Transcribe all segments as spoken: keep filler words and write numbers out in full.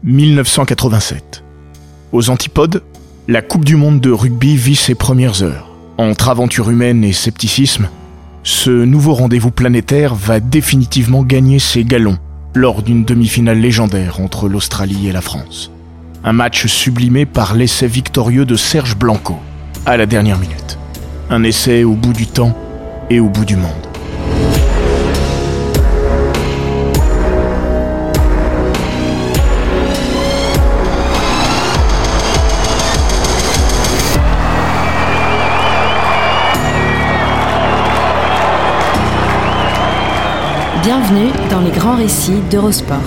mille neuf cent quatre-vingt-sept. Aux antipodes, la Coupe du monde de rugby vit ses premières heures. Entre aventure humaine et scepticisme, ce nouveau rendez-vous planétaire va définitivement gagner ses galons lors d'une demi-finale légendaire entre l'Australie et la France. Un match sublimé par l'essai victorieux de Serge Blanco, à la dernière minute. Un essai au bout du temps et au bout du monde. Bienvenue dans les grands récits d'Eurosport.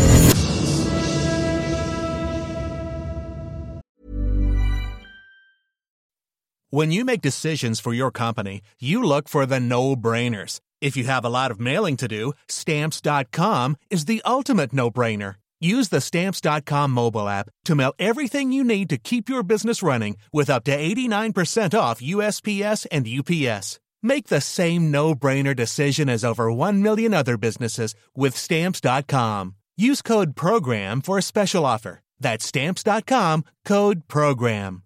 When you make decisions for your company, you look for the no-brainers. If you have a lot of mailing to do, Stamps dot com is the ultimate no-brainer. Use the Stamps dot com mobile app to mail everything you need to keep your business running with up to eighty-nine percent off U S P S and U P S. Make the same no-brainer decision as over one million other businesses with Stamps dot com. Use code PROGRAM for a special offer. That's Stamps dot com, code PROGRAM.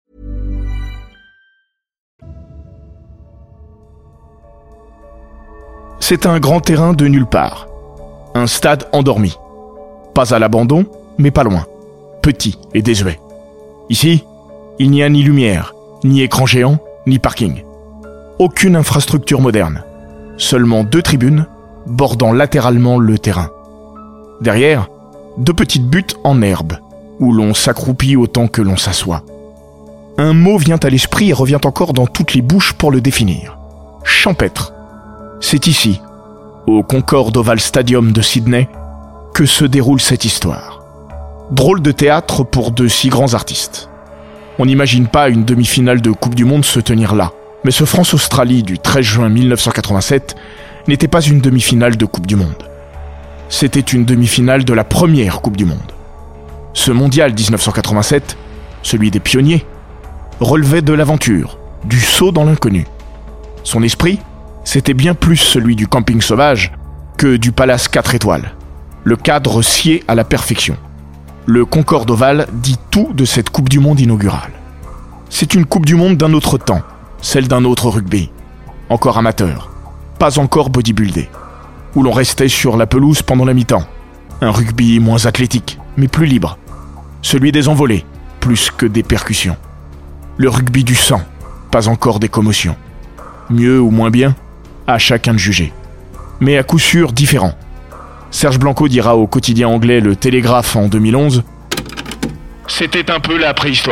C'est un grand terrain de nulle part. Un stade endormi. Pas à l'abandon, mais pas loin. Petit et désuet. Ici, il n'y a ni lumière, ni écran géant, ni parking. Aucune infrastructure moderne. Seulement deux tribunes, bordant latéralement le terrain. Derrière, deux petites buttes en herbe, où l'on s'accroupit autant que l'on s'assoit. Un mot vient à l'esprit et revient encore dans toutes les bouches pour le définir. Champêtre. C'est ici, au Concorde Oval Stadium de Sydney, que se déroule cette histoire. Drôle de théâtre pour de si grands artistes. On n'imagine pas une demi-finale de Coupe du Monde se tenir là. Mais ce France-Australie du treize juin mille neuf cent quatre-vingt-sept n'était pas une demi-finale de Coupe du Monde. C'était une demi-finale de la première Coupe du Monde. Ce mondial dix-neuf cent quatre-vingt-sept, celui des pionniers, relevait de l'aventure, du saut dans l'inconnu. Son esprit, c'était bien plus celui du camping sauvage que du palace quatre étoiles. Le cadre scié à la perfection. Le Concorde Oval dit tout de cette Coupe du Monde inaugurale. C'est une Coupe du Monde d'un autre temps, celle d'un autre rugby, encore amateur, pas encore bodybuildé, où l'on restait sur la pelouse pendant la mi-temps. Un rugby moins athlétique, mais plus libre. Celui des envolées, plus que des percussions. Le rugby du sang, pas encore des commotions. Mieux ou moins bien, à chacun de juger. Mais à coup sûr différent. Serge Blanco dira au quotidien anglais Le Télégraphe en deux mille onze « C'était un peu la préhistoire ».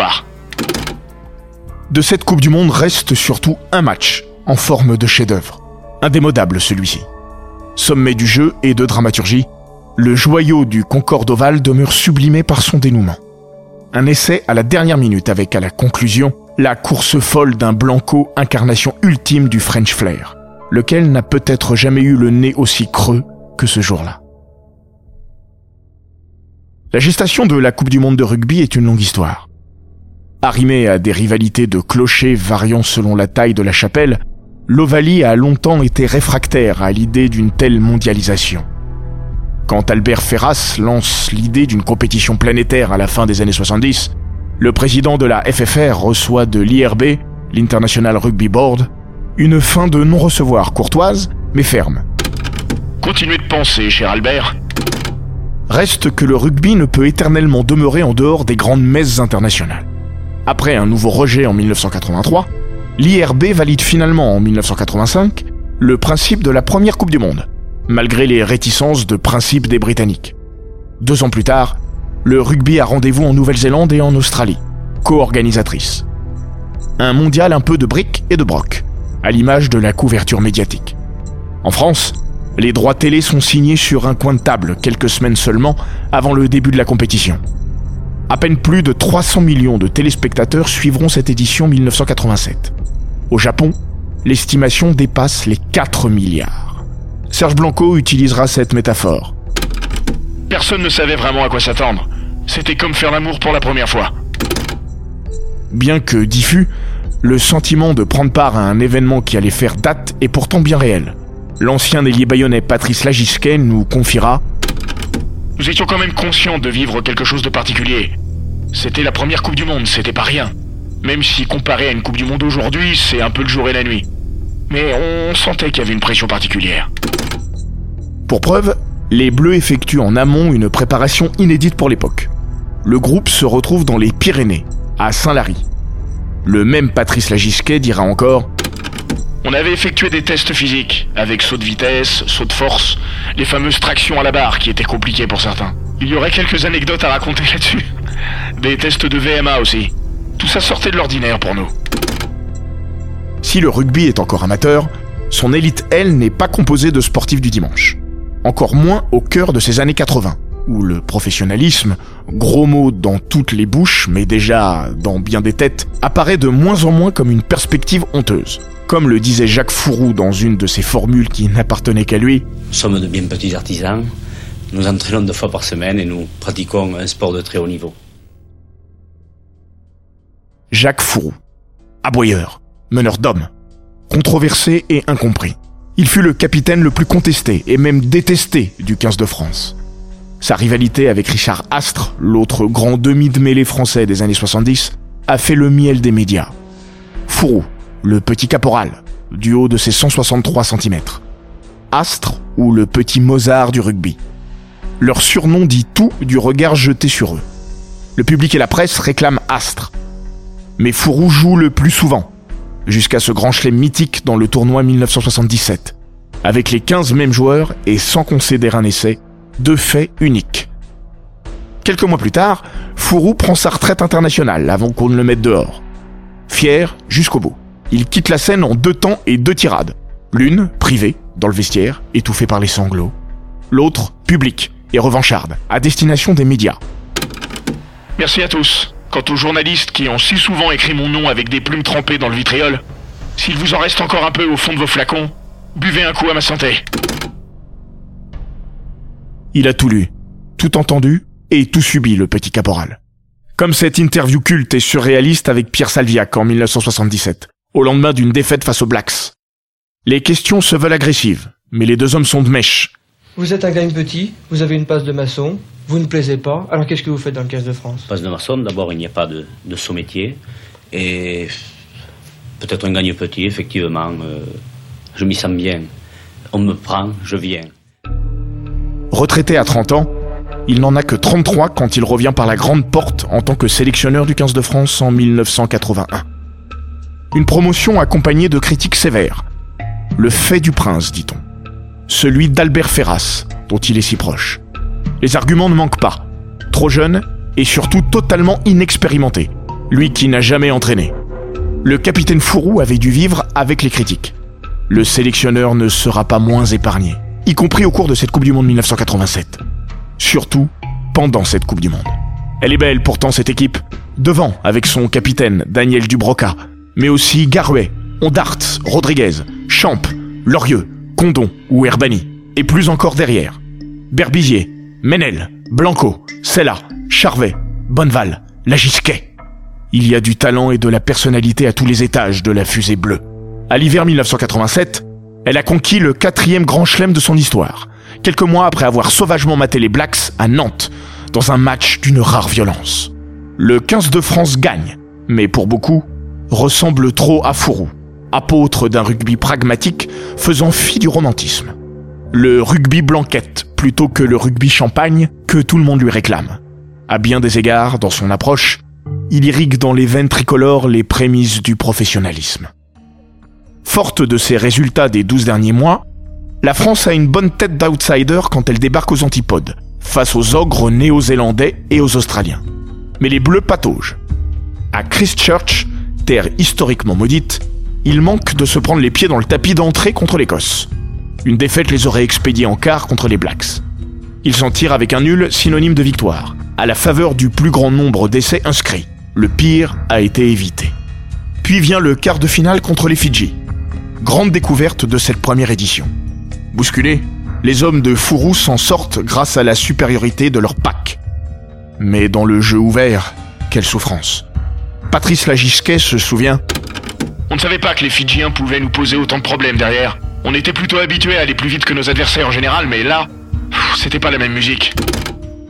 De cette Coupe du Monde reste surtout un match, en forme de chef-d'œuvre. Indémodable celui-ci. Sommet du jeu et de dramaturgie, le joyau du Concorde Oval demeure sublimé par son dénouement. Un essai à la dernière minute avec à la conclusion la course folle d'un Blanco, incarnation ultime du French Flair, lequel n'a peut-être jamais eu le nez aussi creux que ce jour-là. La gestation de la Coupe du Monde de rugby est une longue histoire. Arrimée à des rivalités de clochers variant selon la taille de la chapelle, l'Ovalie a longtemps été réfractaire à l'idée d'une telle mondialisation. Quand Albert Ferras lance l'idée d'une compétition planétaire à la fin des années soixante-dix, le président de la F F R reçoit de l'I R B, l'International Rugby Board, une fin de non-recevoir courtoise, mais ferme. Continuez de penser, cher Albert. Reste que le rugby ne peut éternellement demeurer en dehors des grandes messes internationales. Après un nouveau rejet en mille neuf cent quatre-vingt-trois, l'I R B valide finalement en mille neuf cent quatre-vingt-cinq le principe de la première Coupe du Monde, malgré les réticences de principe des Britanniques. Deux ans plus tard, le rugby a rendez-vous en Nouvelle-Zélande et en Australie, co-organisatrices. Un mondial un peu de bric et de broc, à l'image de la couverture médiatique. En France, les droits télé sont signés sur un coin de table quelques semaines seulement avant le début de la compétition. À peine plus de trois cents millions de téléspectateurs suivront cette édition mille neuf cent quatre-vingt-sept. Au Japon, l'estimation dépasse les quatre milliards. Serge Blanco utilisera cette métaphore. Personne ne savait vraiment à quoi s'attendre. C'était comme faire l'amour pour la première fois. Bien que diffus, le sentiment de prendre part à un événement qui allait faire date est pourtant bien réel. L'ancien ailier bayonnais Patrice Lagisquet nous confiera « Nous étions quand même conscients de vivre quelque chose de particulier. C'était la première Coupe du Monde, c'était pas rien. Même si comparé à une Coupe du Monde aujourd'hui, c'est un peu le jour et la nuit. Mais on sentait qu'il y avait une pression particulière. Pour preuve, les Bleus effectuent en amont une préparation inédite pour l'époque. Le groupe se retrouve dans les Pyrénées, à Saint-Lary. Le même Patrice Lagisquet dira encore « On avait effectué des tests physiques, avec saut de vitesse, saut de force, les fameuses tractions à la barre qui étaient compliquées pour certains. Il y aurait quelques anecdotes à raconter là-dessus. Des tests de V M A aussi. Tout ça sortait de l'ordinaire pour nous. » Si le rugby est encore amateur, son élite, elle, n'est pas composée de sportifs du dimanche. Encore moins au cœur de ces années quatre-vingts, où le professionnalisme, gros mot dans toutes les bouches, mais déjà dans bien des têtes, apparaît de moins en moins comme une perspective honteuse. Comme le disait Jacques Fourou dans une de ses formules qui n'appartenait qu'à lui. Nous sommes de bien petits artisans, nous entraînons deux fois par semaine et nous pratiquons un sport de très haut niveau. Jacques Fourou, aboyeur, meneur d'hommes, controversé et incompris. Il fut le capitaine le plus contesté et même détesté du quinze de France. Sa rivalité avec Richard Astre, l'autre grand demi de mêlée français des années soixante-dix, a fait le miel des médias. Fourou, le petit caporal, du haut de ses cent soixante-trois centimètres. Astre, ou le petit Mozart du rugby. Leur surnom dit tout du regard jeté sur eux. Le public et la presse réclament Astre. Mais Fourou joue le plus souvent, jusqu'à ce grand chelem mythique dans le tournoi mille neuf cent soixante-dix-sept, avec les quinze mêmes joueurs et sans concéder un essai, deux faits uniques. Quelques mois plus tard, Fourou prend sa retraite internationale avant qu'on ne le mette dehors. Fier jusqu'au bout. Il quitte la scène en deux temps et deux tirades. L'une, privée, dans le vestiaire, étouffée par les sanglots. L'autre, publique et revancharde, à destination des médias. Merci à tous. Quant aux journalistes qui ont si souvent écrit mon nom avec des plumes trempées dans le vitriol, s'il vous en reste encore un peu au fond de vos flacons, buvez un coup à ma santé. Il a tout lu, tout entendu et tout subi, le petit caporal. Comme cette interview culte et surréaliste avec Pierre Salviac en mille neuf cent soixante-dix-sept, au lendemain d'une défaite face aux Blacks. Les questions se veulent agressives, mais les deux hommes sont de mèche. Vous êtes un gagne petit, vous avez une passe de maçon, vous ne plaisez pas, alors qu'est-ce que vous faites dans le quinze de France ? Passe de maçon, d'abord il n'y a pas de, de sous-métier, et peut-être un gagne petit, effectivement, euh, je m'y sens bien. On me prend, je viens. Retraité à trente ans, il n'en a que trente-trois quand il revient par la grande porte en tant que sélectionneur du quinze de France en mille neuf cent quatre-vingt-un. Une promotion accompagnée de critiques sévères. Le fait du prince, dit-on. Celui d'Albert Ferras, dont il est si proche. Les arguments ne manquent pas. Trop jeune et surtout totalement inexpérimenté. Lui qui n'a jamais entraîné. Le capitaine Fourou avait dû vivre avec les critiques. Le sélectionneur ne sera pas moins épargné, y compris au cours de cette Coupe du Monde mille neuf cent quatre-vingt-sept. Surtout pendant cette Coupe du Monde. Elle est belle pourtant cette équipe. Devant avec son capitaine Daniel Dubroca, mais aussi Garouet, Ondart, Rodriguez, Champ, Lorieux, Condon ou Herbani. Et plus encore derrière. Berbizier, Menel, Blanco, Sella, Charvet, Bonneval, Lagisquet. Il y a du talent et de la personnalité à tous les étages de la fusée bleue. À l'hiver mille neuf cent quatre-vingt-sept, elle a conquis le quatrième grand chelem de son histoire, quelques mois après avoir sauvagement maté les Blacks à Nantes, dans un match d'une rare violence. Le quinze de France gagne, mais pour beaucoup, ressemble trop à Fourou, apôtre d'un rugby pragmatique faisant fi du romantisme. Le rugby blanquette plutôt que le rugby champagne que tout le monde lui réclame. À bien des égards, dans son approche, il irrigue dans les veines tricolores les prémices du professionnalisme. Forte de ses résultats des douze derniers mois, la France a une bonne tête d'outsider quand elle débarque aux antipodes, face aux ogres néo-zélandais et aux Australiens. Mais les Bleus pataugent. À Christchurch, terre historiquement maudite, il manque de se prendre les pieds dans le tapis d'entrée contre l'Écosse. Une défaite les aurait expédiés en quart contre les Blacks. Ils s'en tirent avec un nul synonyme de victoire, à la faveur du plus grand nombre d'essais inscrits. Le pire a été évité. Puis vient le quart de finale contre les Fidji. Grande découverte de cette première édition. Bousculés, les hommes de Fourou s'en sortent grâce à la supériorité de leur pack. Mais dans le jeu ouvert, quelle souffrance. Patrice Lagisquet se souvient. On ne savait pas que les Fidjiens pouvaient nous poser autant de problèmes derrière. On était plutôt habitués à aller plus vite que nos adversaires en général, mais là, c'était pas la même musique.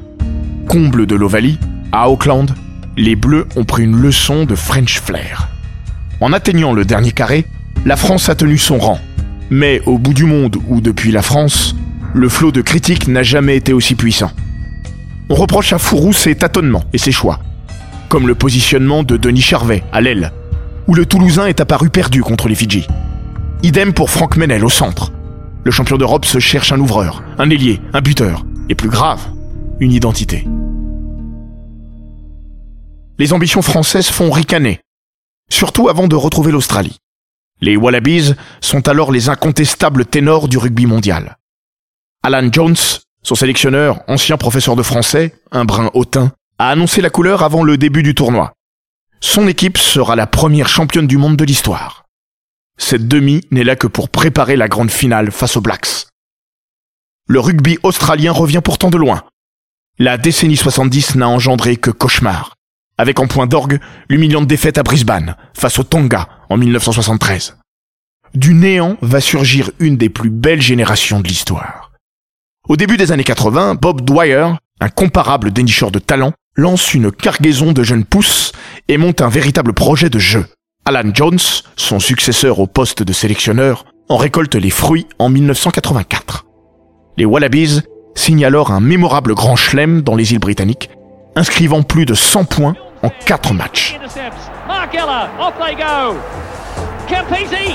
comble de l'Ovalie, à Auckland, les Bleus ont pris une leçon de French flair. En atteignant le dernier carré, la France a tenu son rang. Mais au bout du monde ou depuis la France, le flot de critiques n'a jamais été aussi puissant. On reproche à Fourou ses tâtonnements et ses choix, comme le positionnement de Denis Charvet à l'aile, où le Toulousain est apparu perdu contre les Fidji. Idem pour Franck Menel au centre. Le champion d'Europe se cherche un ouvreur, un ailier, un buteur, et plus grave, une identité. Les ambitions françaises font ricaner, surtout avant de retrouver l'Australie. Les Wallabies sont alors les incontestables ténors du rugby mondial. Alan Jones, son sélectionneur, ancien professeur de français, un brin hautain, a annoncé la couleur avant le début du tournoi. Son équipe sera la première championne du monde de l'histoire. Cette demi n'est là que pour préparer la grande finale face aux Blacks. Le rugby australien revient pourtant de loin. La décennie soixante-dix n'a engendré que cauchemar, avec en point d'orgue l'humiliante défaite à Brisbane, face aux Tonga en mille neuf cent soixante-treize. Du néant va surgir une des plus belles générations de l'histoire. Au début des années quatre-vingts, Bob Dwyer, un comparable dénicheur de talent, lance une cargaison de jeunes pousses et monte un véritable projet de jeu. Alan Jones, son successeur au poste de sélectionneur, en récolte les fruits en mille neuf cent quatre-vingt-quatre. Les Wallabies signent alors un mémorable grand chelem dans les îles britanniques, inscrivant plus de cent points en quatre matchs. Mark Ella, off they go. Campese.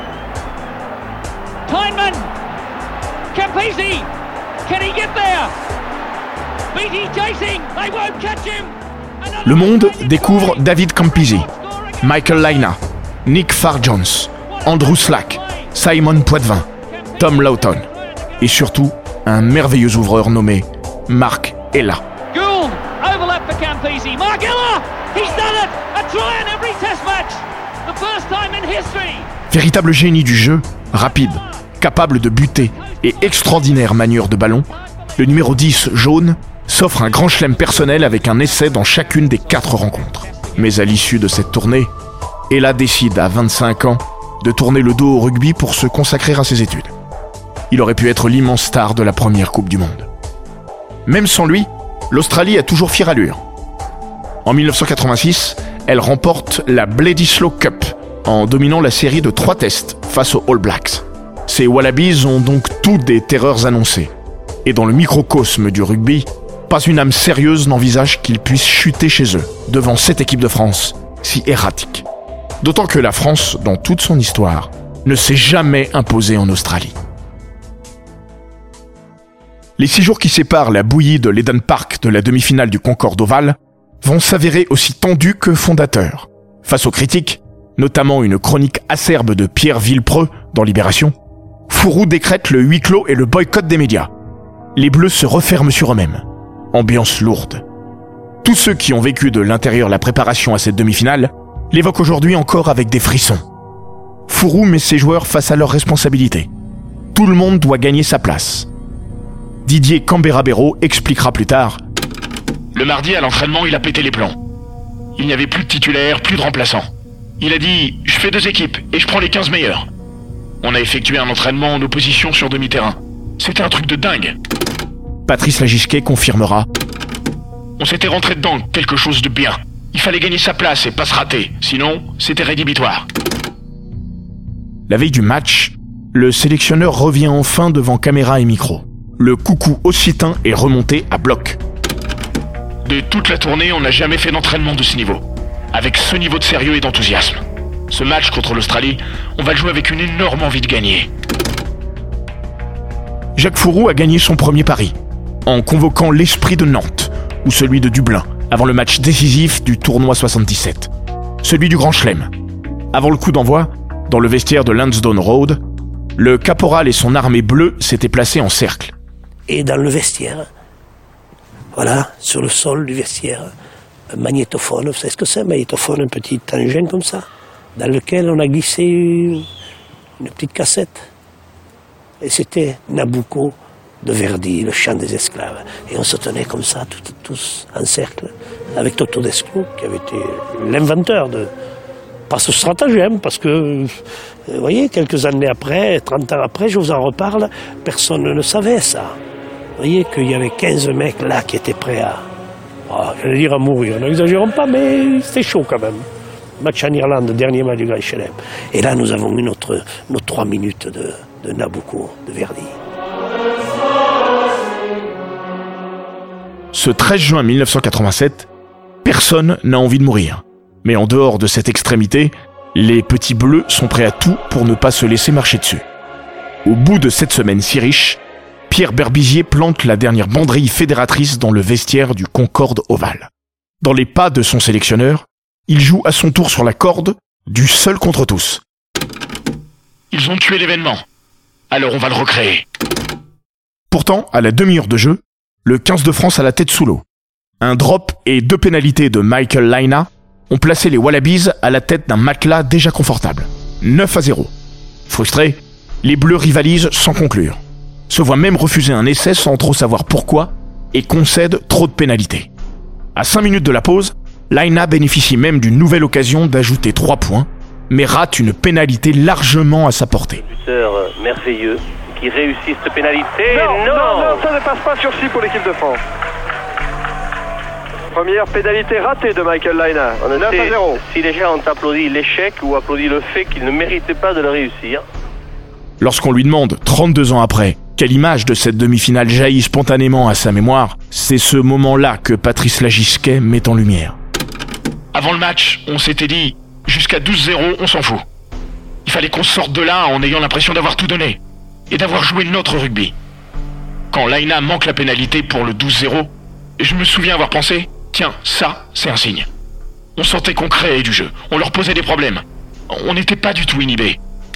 Tyneman. Campese. Can he get there? Beatty chasing. They won't catch him. Le monde découvre David Campese, Michael Laina, Nick Farr-Jones, Andrew Slack, Simon Poitvin, Tom Lawton et surtout un merveilleux ouvreur nommé Mark Ella. Gould, overlap for Campese. Mark Ella, he's done it. A try in every test match. The first time in history. Véritable génie du jeu, rapide, capable de buter et extraordinaire manieur de ballon, le numéro dix jaune s'offre un grand chelem personnel avec un essai dans chacune des quatre rencontres. Mais à l'issue de cette tournée, Ella décide à vingt-cinq ans de tourner le dos au rugby pour se consacrer à ses études. Il aurait pu être l'immense star de la première Coupe du Monde. Même sans lui, l'Australie a toujours fière allure. En mille neuf cent quatre-vingt-six, elle remporte la Bledisloe Cup en dominant la série de trois tests face aux All Blacks. Ces Wallabies ont donc toutes des terreurs annoncées. Et dans le microcosme du rugby, pas une âme sérieuse n'envisage qu'ils puissent chuter chez eux, devant cette équipe de France, si erratique. D'autant que la France, dans toute son histoire, ne s'est jamais imposée en Australie. Les six jours qui séparent la bouillie de l'Eden Park de la demi-finale du Concorde Oval vont s'avérer aussi tendus que fondateurs. Face aux critiques, notamment une chronique acerbe de Pierre Villepreux dans Libération, Fourou décrète le huis clos et le boycott des médias. Les Bleus se referment sur eux-mêmes. Ambiance lourde. Tous ceux qui ont vécu de l'intérieur la préparation à cette demi-finale l'évoquent aujourd'hui encore avec des frissons. Fourou met ses joueurs face à leurs responsabilités. Tout le monde doit gagner sa place. Didier Cambera-Béraud expliquera plus tard. Le mardi, à l'entraînement, il a pété les plombs. Il n'y avait plus de titulaires, plus de remplaçants. Il a dit « Je fais deux équipes et je prends les quinze meilleurs ». On a effectué un entraînement en opposition sur demi-terrain. C'était un truc de dingue. Patrice Lagisquet confirmera. On s'était rentré dedans, quelque chose de bien. Il fallait gagner sa place et pas se rater, sinon c'était rédhibitoire. La veille du match, le sélectionneur revient enfin devant caméra et micro. Le coucou occitan est remonté à bloc. De toute la tournée, on n'a jamais fait d'entraînement de ce niveau. Avec ce niveau de sérieux et d'enthousiasme. Ce match contre l'Australie, on va le jouer avec une énorme envie de gagner. Jacques Fourou a gagné son premier pari, en convoquant l'Esprit de Nantes, ou celui de Dublin, avant le match décisif du tournoi soixante-dix-sept. Celui du Grand Chelem. Avant le coup d'envoi, dans le vestiaire de Lansdowne Road, le caporal et son armée bleue s'étaient placés en cercle. Et dans le vestiaire, voilà, sur le sol du vestiaire, un magnétophone, vous savez ce que c'est, un magnétophone, un petit engin comme ça, dans lequel on a glissé une, une petite cassette. Et c'était Nabucco de Verdi, le chant des esclaves. Et on se tenait comme ça, tout, tous en cercle, avec Toto Desclous, qui avait été l'inventeur de... Pas ce stratagème, parce que, vous voyez, quelques années après, trente ans après, je vous en reparle, personne ne savait ça. Vous voyez qu'il y avait quinze mecs là qui étaient prêts à, Oh, je vais dire à mourir, n'exagérons pas, mais c'était chaud quand même. Match en Irlande, dernier match du Grand Chelem. Et là, nous avons eu notre, nos trois minutes de, de Nabucco, de Verdi. Ce treize juin mille neuf cent quatre-vingt-sept, personne n'a envie de mourir. Mais en dehors de cette extrémité, les petits bleus sont prêts à tout pour ne pas se laisser marcher dessus. Au bout de cette semaine si riche, Pierre Berbizier plante la dernière banderille fédératrice dans le vestiaire du Concorde Oval. Dans les pas de son sélectionneur, il joue à son tour sur la corde du seul contre tous. Ils ont tué l'événement. Alors on va le recréer. Pourtant, à la demi-heure de jeu, le quinze de France a la tête sous l'eau. Un drop et deux pénalités de Michael Laina ont placé les Wallabies à la tête d'un matelas déjà confortable. neuf à zéro. Frustrés, les Bleus rivalisent sans conclure. Se voient même refuser un essai sans trop savoir pourquoi et concèdent trop de pénalités. À cinq minutes de la pause, Laina bénéficie même d'une nouvelle occasion d'ajouter trois points, mais rate une pénalité largement à sa portée. Buteur merveilleux qui réussit cette pénalité. Non, non, non, non, ça ne passe pas sur six pour l'équipe de France. Première pénalité ratée de Michael Laina. On neuf à zéro. Si les gens ont applaudi l'échec ou applaudi le fait qu'il ne méritait pas de le réussir. Lorsqu'on lui demande, trente-deux ans après, quelle image de cette demi-finale jaillit spontanément à sa mémoire, c'est ce moment-là que Patrice Lagisquet met en lumière. Avant le match, on s'était dit, jusqu'à douze zéro, on s'en fout. Il fallait qu'on sorte de là en ayant l'impression d'avoir tout donné et d'avoir joué notre rugby. Quand Laina manque la pénalité pour le douze zéro, je me souviens avoir pensé, tiens, ça, c'est un signe. On sentait qu'on créait du jeu, on leur posait des problèmes. On n'était pas du tout inhibés.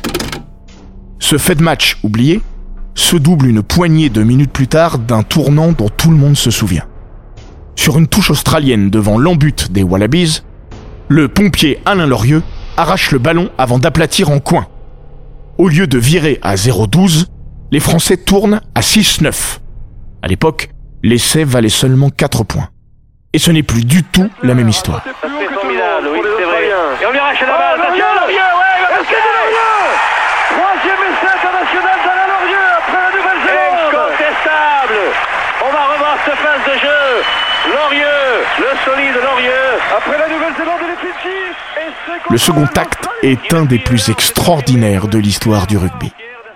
Ce fait de match oublié se double une poignée de minutes plus tard d'un tournant dont tout le monde se souvient. Sur une touche australienne devant l'embut des Wallabies, le pompier Alain Lorieux arrache le ballon avant d'aplatir en coin. Au lieu de virer à zéro douze, les Français tournent à six neuf. À l'époque, l'essai valait seulement quatre points. Et ce n'est plus du tout la même histoire. Ça fait formidable, oui, c'est vrai. Et on lui arrache la balle, attention, Lorieux, ouais, il va marquer Lorieux. Troisième essai international d'Alain Lorieux après la Nouvelle-Zélande. Incontestable. On va revoir cette phase de jeu. Lorieux, le solide Lorieux. Après la Nouvelle-Zélande et les Fidji. Le second acte est un des plus extraordinaires de l'histoire du rugby.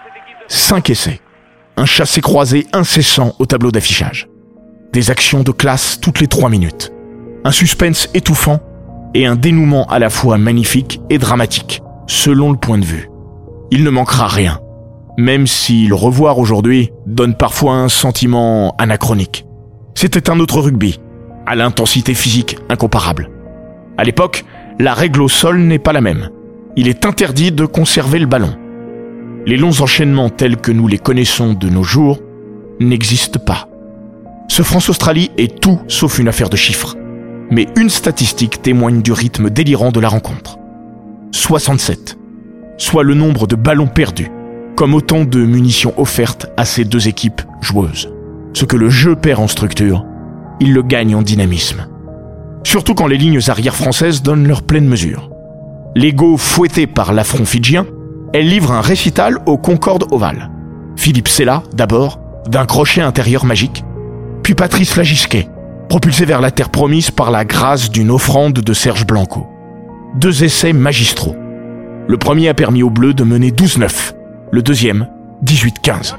Cinq essais. Un chassé-croisé incessant au tableau d'affichage. Des actions de classe toutes les trois minutes. Un suspense étouffant et un dénouement à la fois magnifique et dramatique, selon le point de vue. Il ne manquera rien, même si le revoir aujourd'hui donne parfois un sentiment anachronique. C'était un autre rugby, à l'intensité physique incomparable. À l'époque, la règle au sol n'est pas la même. Il est interdit de conserver le ballon. Les longs enchaînements tels que nous les connaissons de nos jours n'existent pas. Ce France-Australie est tout sauf une affaire de chiffres. Mais une statistique témoigne du rythme délirant de la rencontre. soixante-sept. Soit le nombre de ballons perdus, comme autant de munitions offertes à ces deux équipes joueuses. Ce que le jeu perd en structure, il le gagne en dynamisme. Surtout quand les lignes arrières françaises donnent leur pleine mesure. L'ego fouetté par l'affront fidjien, elle livre un récital au Concorde Oval. Philippe Sella, d'abord, d'un crochet intérieur magique, puis Patrice Lagisquet, propulsé vers la terre promise par la grâce d'une offrande de Serge Blanco. Deux essais magistraux. Le premier a permis aux Bleus de mener douze neuf, le deuxième, dix-huit quinze.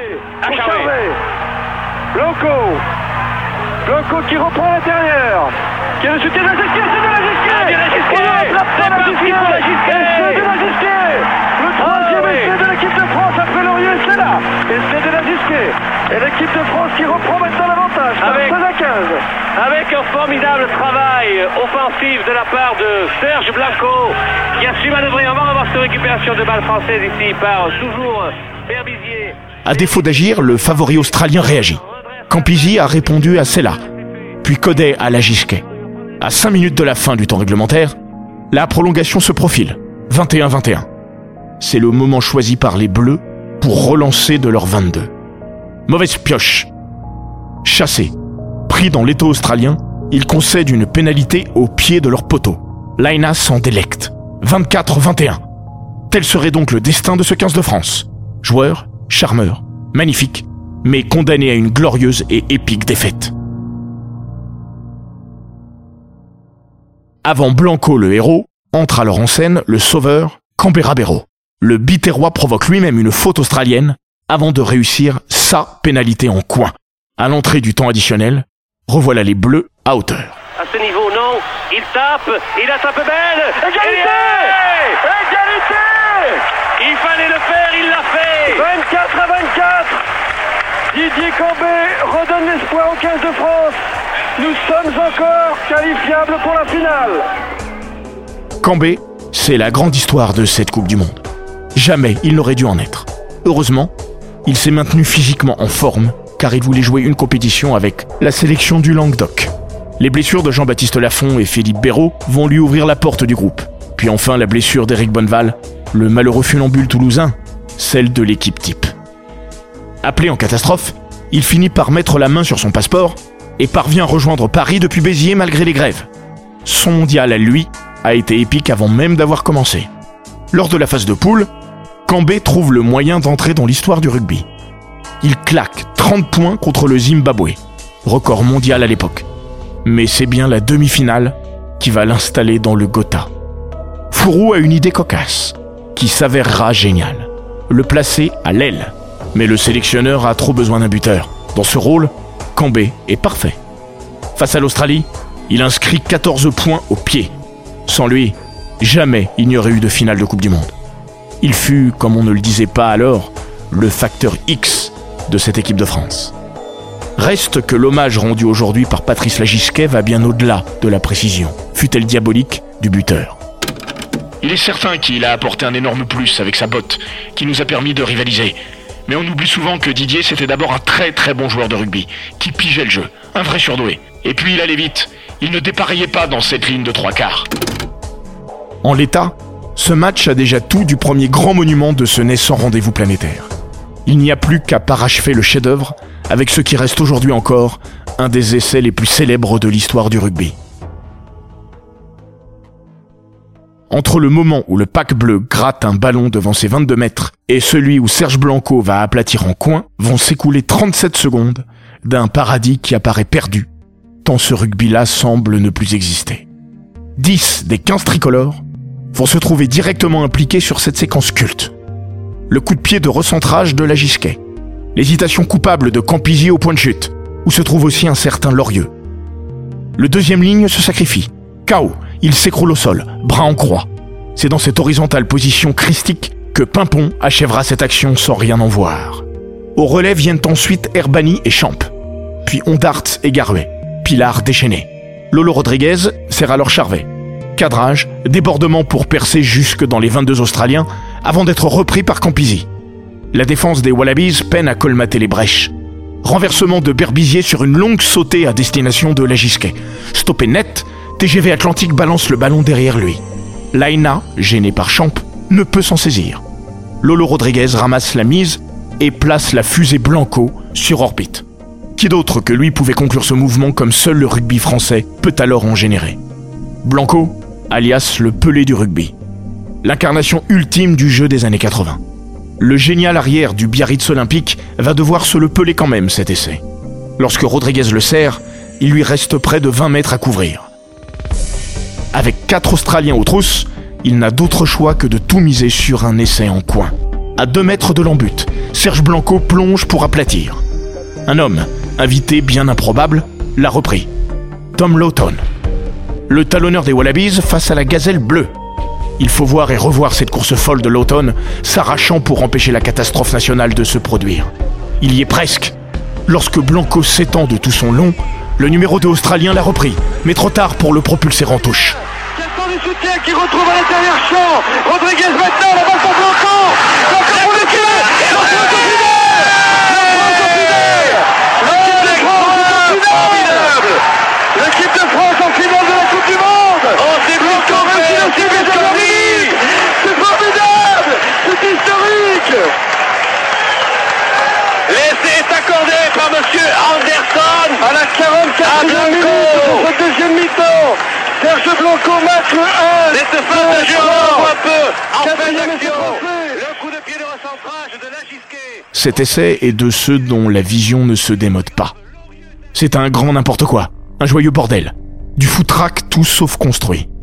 Blanco Blanco qui reprend à l'intérieur, qui a le soutien de Lagisquet, c'est de Lagisquet, on attrape ça Lagisquet, et c'est de Lagisquet, le troisième essai de l'équipe de France après Lorieux, c'est là, et c'est de Lagisquet, et l'équipe de France qui reprend maintenant l'avantage, avec seize à quinze. Avec un formidable travail offensif de la part de Serge Blanco, qui a su manœuvrer. On va revoir cette récupération de balle française ici par toujours Berbizier. À défaut d'agir, le favori australien réagit. Campizi a répondu à Sella, puis Codet à Lagisquet. À cinq minutes de la fin du temps réglementaire, la prolongation se profile, vingt et un vingt et un. C'est le moment choisi par les Bleus pour relancer de leur vingt-deux. Mauvaise pioche. Chassé, pris dans l'étau australien, ils concèdent une pénalité au pied de leur poteau. Laina s'en délecte, vingt-quatre vingt et un. Tel serait donc le destin de ce quinze de France. Joueur, charmeur, magnifique, mais condamné à une glorieuse et épique défaite. Avant Blanco le héros, entre alors en scène le sauveur Cambé Rabero. Le Biterrois provoque lui-même une faute australienne avant de réussir sa pénalité en coin. À l'entrée du temps additionnel, revoilà les Bleus à hauteur. À ce niveau, non. Il tape. Il a tapé belle. Égalité. Égalité. Il fallait le faire, il l'a fait. vingt-quatre à vingt-quatre. Didier Cambé redonne l'espoir au quinze de France. Nous sommes encore qualifiables pour la finale. Cambé, c'est la grande histoire de cette Coupe du Monde. Jamais il n'aurait dû en être. Heureusement, il s'est maintenu physiquement en forme car il voulait jouer une compétition avec la sélection du Languedoc. Les blessures de Jean-Baptiste Lafont et Philippe Béraud vont lui ouvrir la porte du groupe. Puis enfin la blessure d'Éric Bonneval, le malheureux funambule toulousain, celle de l'équipe type. Appelé en catastrophe, il finit par mettre la main sur son passeport et parvient à rejoindre Paris depuis Béziers malgré les grèves. Son mondial à lui a été épique avant même d'avoir commencé. Lors de la phase de poule, Cambé trouve le moyen d'entrer dans l'histoire du rugby. Il claque trente points contre le Zimbabwe, record mondial à l'époque. Mais c'est bien la demi-finale qui va l'installer dans le Gotha. Fourou a une idée cocasse, qui s'avérera géniale. Le placer à l'aile. Mais le sélectionneur a trop besoin d'un buteur. Dans ce rôle, Cambé est parfait. Face à l'Australie, il inscrit quatorze points au pied. Sans lui, jamais il n'y aurait eu de finale de Coupe du Monde. Il fut, comme on ne le disait pas alors, le facteur X de cette équipe de France. Reste que l'hommage rendu aujourd'hui par Patrice Lagisquet va bien au-delà de la précision, fut-elle diabolique, du buteur. Il est certain qu'il a apporté un énorme plus avec sa botte, qui nous a permis de rivaliser. Mais on oublie souvent que Didier, c'était d'abord un très très bon joueur de rugby, qui pigeait le jeu, un vrai surdoué. Et puis il allait vite, il ne dépareillait pas dans cette ligne de trois quarts. En l'état, ce match a déjà tout du premier grand monument de ce naissant rendez-vous planétaire. Il n'y a plus qu'à parachever le chef-d'œuvre avec ce qui reste aujourd'hui encore un des essais les plus célèbres de l'histoire du rugby. Entre le moment où le pack bleu gratte un ballon devant ses vingt-deux mètres et celui où Serge Blanco va aplatir en coin, vont s'écouler trente-sept secondes d'un paradis qui apparaît perdu, tant ce rugby-là semble ne plus exister. dix des quinze tricolores vont se trouver directement impliqués sur cette séquence culte. Le coup de pied de recentrage de Lagisquet, l'hésitation coupable de Campisi au point de chute, où se trouve aussi un certain Lorieux. Le deuxième ligne se sacrifie. K O, il s'écroule au sol, bras en croix. C'est dans cette horizontale position christique que Pimpon achèvera cette action sans rien en voir. Au relais viennent ensuite Herbani et Champ, puis Ondart et Garuet, Pilar déchaîné. Lolo Rodriguez sert alors Charvet. Cadrage, débordement pour percer jusque dans les vingt-deux Australiens avant d'être repris par Campisi. La défense des Wallabies peine à colmater les brèches. Renversement de Berbizier sur une longue sautée à destination de Lagisquet. Stoppé net, T G V Atlantique balance le ballon derrière lui. Laina, gêné par Champ, ne peut s'en saisir. Lolo Rodriguez ramasse la mise et place la fusée Blanco sur orbite. Qui d'autre que lui pouvait conclure ce mouvement comme seul le rugby français peut alors en générer? Blanco, alias le Pelé du rugby. L'incarnation ultime du jeu des années quatre-vingts. Le génial arrière du Biarritz olympique va devoir se le peler quand même cet essai. Lorsque Rodriguez le serre, il lui reste près de vingt mètres à couvrir. Avec quatre Australiens aux trousses, il n'a d'autre choix que de tout miser sur un essai en coin. À deux mètres de l'embut, Serge Blanco plonge pour aplatir. Un homme, invité bien improbable, l'a repris. Tom Lawton. Le talonneur des Wallabies face à la gazelle bleue. Il faut voir et revoir cette course folle de Lawton, s'arrachant pour empêcher la catastrophe nationale de se produire. Il y est presque. Lorsque Blanco s'étend de tout son long, le numéro deux australien l'a repris, mais trop tard pour le propulser en touche. Quels sont les soutiens qui retrouvent à l'intérieur Champ. Rodriguez maintenant, la balle pour Blanco. Blanco pour le pied. La France au finale. La France au finale. L'équipe de France en finale de la Coupe du Monde. Oh, c'est Blanco réussit le cible de l'Amérique. C'est formidable. C'est historique. L'essai est accordé par monsieur Anderson. À la quarante-quatrième minute de cette deuxième mi-temps, Serge Blanco marque le un. Cette phase de jeu un peu en fin Quatrième d'action. essai. Le coup de pied de recentrage de Lagisquet. Cet essai est de ceux dont la vision ne se démode pas. C'est un grand n'importe quoi, un joyeux bordel. Du foutraque tout sauf construit.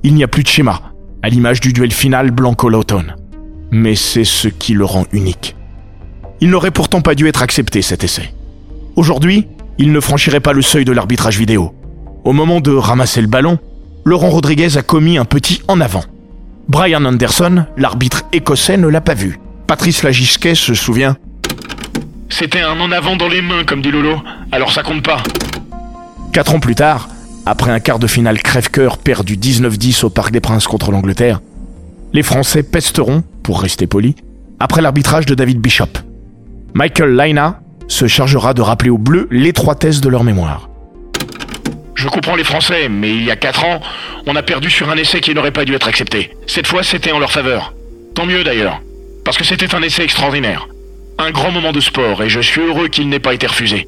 il n'y a plus de schéma, à l'image du duel final Blanco-Lawton. Mais c'est ce qui le rend unique. Il n'aurait pourtant pas dû être accepté, cet essai. Aujourd'hui, il ne franchirait pas le seuil de l'arbitrage vidéo. Au moment de ramasser le ballon, Laurent Rodriguez a commis un petit en avant. Brian Anderson, l'arbitre écossais, ne l'a pas vu. Patrice Lagisquet se souvient. C'était un en avant dans les mains, comme dit Lolo, alors ça compte pas. Quatre ans plus tard, après un quart de finale crève-cœur perdu dix-neuf dix au Parc des Princes contre l'Angleterre, les Français pesteront, pour rester polis, après l'arbitrage de David Bishop. Michael Laina se chargera de rappeler aux Bleus l'étroitesse de leur mémoire. Je comprends les Français, mais il y a quatre ans, on a perdu sur un essai qui n'aurait pas dû être accepté. Cette fois, c'était en leur faveur. Tant mieux d'ailleurs, parce que c'était un essai extraordinaire. Un grand moment de sport, et je suis heureux qu'il n'ait pas été refusé.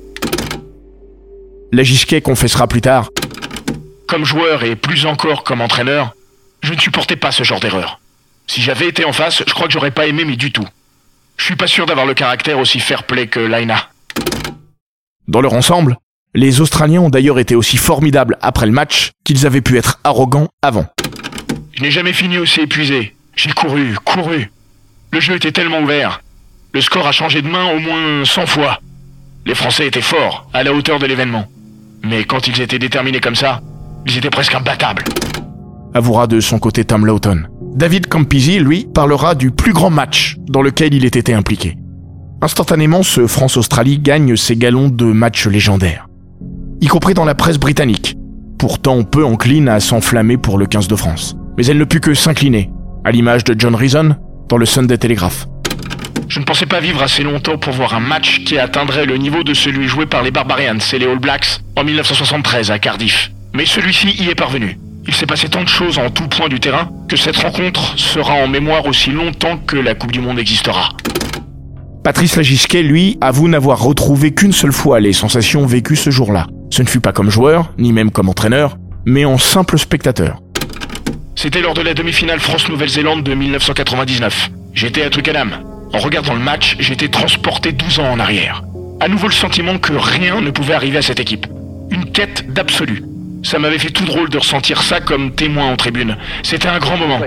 Lagisquet confessera plus tard. Comme joueur et plus encore comme entraîneur, je ne supportais pas ce genre d'erreur. Si j'avais été en face, je crois que j'aurais pas aimé, mais du tout. Je suis pas sûr d'avoir le caractère aussi fair-play que Laina. Dans leur ensemble, les Australiens ont d'ailleurs été aussi formidables après le match qu'ils avaient pu être arrogants avant. Je n'ai jamais fini aussi épuisé. J'ai couru, couru. Le jeu était tellement ouvert. Le score a changé de main au moins cent fois. Les Français étaient forts, à la hauteur de l'événement. Mais quand ils étaient déterminés comme ça, ils étaient presque imbattables. Avouera de son côté Tom Lawton. David Campisi, lui, parlera du plus grand match dans lequel il ait été impliqué. Instantanément, ce France-Australie gagne ses galons de matchs légendaires, y compris dans la presse britannique, pourtant peu encline à s'enflammer pour le quinze de France. Mais elle ne put que s'incliner, à l'image de John Reason dans le Sunday Telegraph. Je ne pensais pas vivre assez longtemps pour voir un match qui atteindrait le niveau de celui joué par les Barbarians et les All Blacks en dix-neuf cent soixante-treize à Cardiff. Mais celui-ci y est parvenu. Il s'est passé tant de choses en tout point du terrain que cette rencontre sera en mémoire aussi longtemps que la Coupe du Monde existera. Patrice Lagisquet, lui, avoue n'avoir retrouvé qu'une seule fois les sensations vécues ce jour-là. Ce ne fut pas comme joueur, ni même comme entraîneur, mais en simple spectateur. C'était lors de la demi-finale France-Nouvelle-Zélande de dix-neuf cent quatre-vingt-dix-neuf. J'étais à Twickenham. En regardant le match, j'étais transporté douze ans en arrière. À nouveau le sentiment que rien ne pouvait arriver à cette équipe. Une quête d'absolu. Ça m'avait fait tout drôle de ressentir ça comme témoin en tribune. C'était un grand moment. Et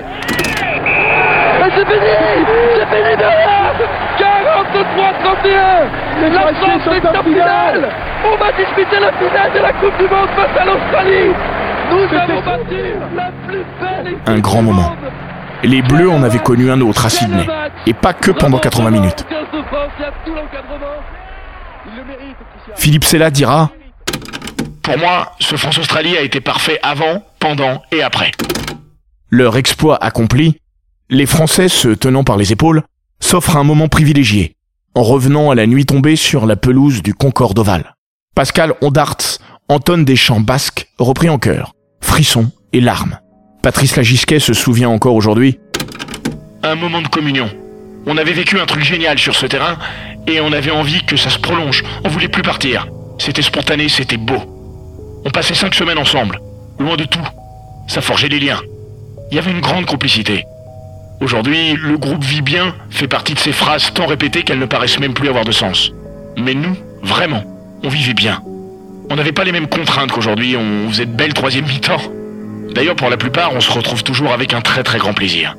c'est fini! C'est fini derrière! quarante-trois trente et un! La France est en finale! On va disputer la finale de la Coupe du Monde face à l'Australie! Nous avons battu la plus belle équipe. Un grand moment. Les Bleus en avaient connu un autre à Sydney. Et pas que pendant quatre-vingts minutes. Philippe Sella dira: pour moi, ce France-Australie a été parfait avant, pendant et après. Leur exploit accompli, les Français, se tenant par les épaules, s'offrent un moment privilégié, en revenant à la nuit tombée sur la pelouse du Concorde Oval. Pascal Ondarts entonne des chants basques repris en chœur, frissons et larmes. Patrice Lagisquet se souvient encore aujourd'hui. Un moment de communion. On avait vécu un truc génial sur ce terrain, et on avait envie que ça se prolonge. On voulait plus partir. C'était spontané, c'était beau. On passait cinq semaines ensemble, loin de tout. Ça forgeait les liens. Il y avait une grande complicité. Aujourd'hui, le groupe vit bien fait partie de ces phrases tant répétées qu'elles ne paraissent même plus avoir de sens. Mais nous, vraiment, on vivait bien. On n'avait pas les mêmes contraintes qu'aujourd'hui, on faisait de belles troisième mi-temps. D'ailleurs, pour la plupart, on se retrouve toujours avec un très très grand plaisir.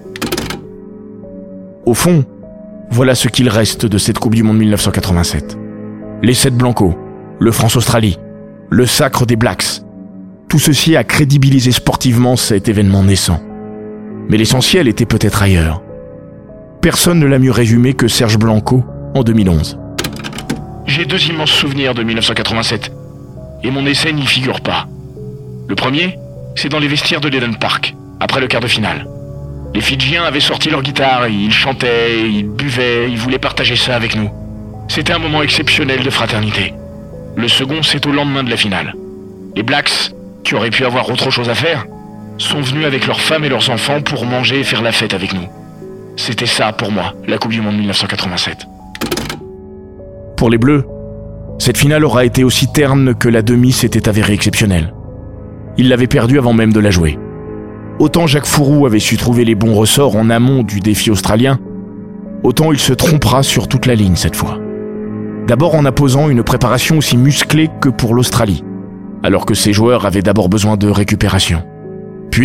Au fond, voilà ce qu'il reste de cette Coupe du Monde dix-neuf cent quatre-vingt-sept. L'essai de Blanco, le France-Australie, le sacre des Blacks. Tout ceci a crédibilisé sportivement cet événement naissant. Mais l'essentiel était peut-être ailleurs. Personne ne l'a mieux résumé que Serge Blanco en deux mille onze. J'ai deux immenses souvenirs de dix-neuf cent quatre-vingt-sept, et mon essai n'y figure pas. Le premier, c'est dans les vestiaires de l'Eden Park, après le quart de finale. Les Fidjiens avaient sorti leur guitare, ils chantaient, ils buvaient, ils voulaient partager ça avec nous. C'était un moment exceptionnel de fraternité. Le second, c'est au lendemain de la finale. Les Blacks, qui auraient pu avoir autre chose à faire, sont venus avec leurs femmes et leurs enfants pour manger et faire la fête avec nous. C'était ça, pour moi, la Coupe du Monde dix-neuf cent quatre-vingt-sept. Pour les Bleus, cette finale aura été aussi terne que la demi s'était avérée exceptionnelle. Ils l'avaient perdue avant même de la jouer. Autant Jacques Fouroux avait su trouver les bons ressorts en amont du défi australien, autant il se trompera sur toute la ligne cette fois. D'abord en imposant une préparation aussi musclée que pour l'Australie, alors que ses joueurs avaient d'abord besoin de récupération. Puis,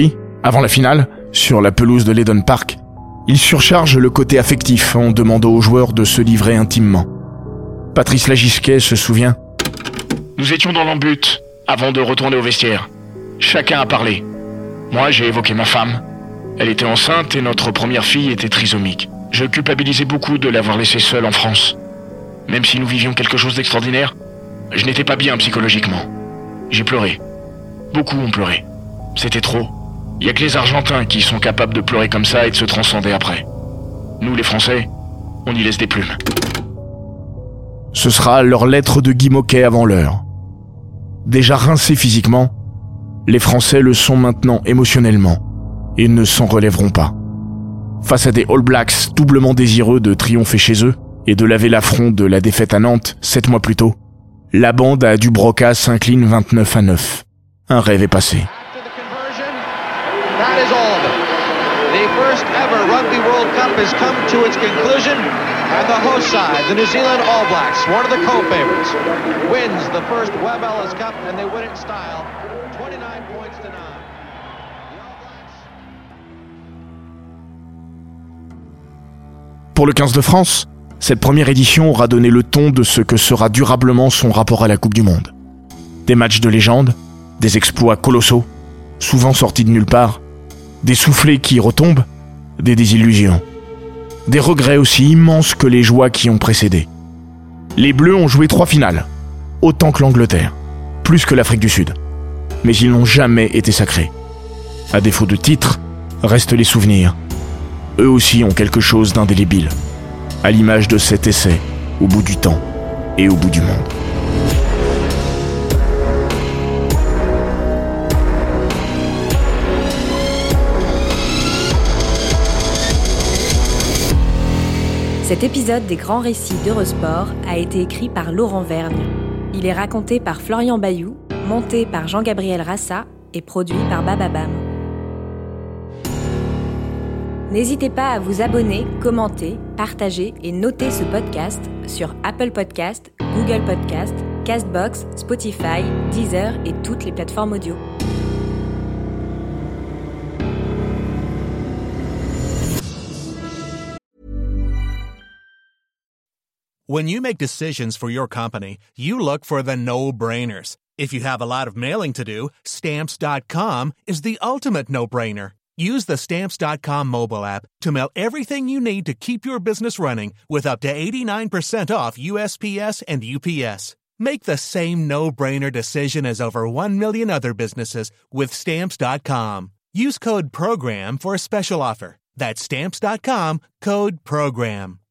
Avant la finale, sur la pelouse de l'Eden Park, il surcharge le côté affectif en demandant aux joueurs de se livrer intimement. Patrice Lagisquet se souvient. Nous étions dans l'embut, avant de retourner au vestiaire. Chacun a parlé. Moi, j'ai évoqué ma femme. Elle était enceinte et notre première fille était trisomique. Je culpabilisais beaucoup de l'avoir laissée seule en France. Même si nous vivions quelque chose d'extraordinaire, je n'étais pas bien psychologiquement. J'ai pleuré. Beaucoup ont pleuré. C'était trop. Il n'y a que les Argentins qui sont capables de pleurer comme ça et de se transcender après. Nous, les Français, on y laisse des plumes. Ce sera leur lettre de Guy Moquet avant l'heure. Déjà rincés physiquement, les Français le sont maintenant émotionnellement et ne s'en relèveront pas. Face à des All Blacks doublement désireux de triompher chez eux et de laver l'affront de la défaite à Nantes sept mois plus tôt, la bande à Dubroca s'incline vingt-neuf à neuf. Un rêve est passé. That is all of it. The first ever Rugby World Cup has come to its conclusion, and the host side, the New Zealand All Blacks, one of the co-favorites, wins the first Webb Ellis Cup, and they win it in style, twenty-nine points to nine. Pour le quinze de France, cette première édition aura donné le ton de ce que sera durablement son rapport à la Coupe du Monde. Des matchs de légende, des exploits colossaux, souvent sortis de nulle part, des soufflets qui retombent, des désillusions. Des regrets aussi immenses que les joies qui ont précédé. Les Bleus ont joué trois finales, autant que l'Angleterre, plus que l'Afrique du Sud. Mais ils n'ont jamais été sacrés. À défaut de titres, restent les souvenirs. Eux aussi ont quelque chose d'indélébile, à l'image de cet essai, au bout du temps et au bout du monde. Cet épisode des Grands Récits d'Eurosport a été écrit par Laurent Vergne. Il est raconté par Florian Bayou, monté par Jean-Gabriel Rassa et produit par Bababam. N'hésitez pas à vous abonner, commenter, partager et noter ce podcast sur Apple Podcasts, Google Podcasts, Castbox, Spotify, Deezer et toutes les plateformes audio. When you make decisions for your company, you look for the no-brainers. If you have a lot of mailing to do, Stamps dot com is the ultimate no-brainer. Use the Stamps dot com mobile app to mail everything you need to keep your business running with up to eighty-nine percent off U S P S and U P S. Make the same no-brainer decision as over one million other businesses with Stamps dot com. Use code PROGRAM for a special offer. That's Stamps dot com, code PROGRAM.